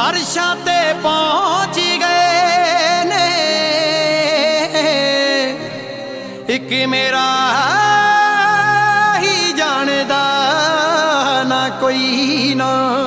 अरशां ते पहुंच गए ने। एक मेरा ही जानदा ना कोई ना।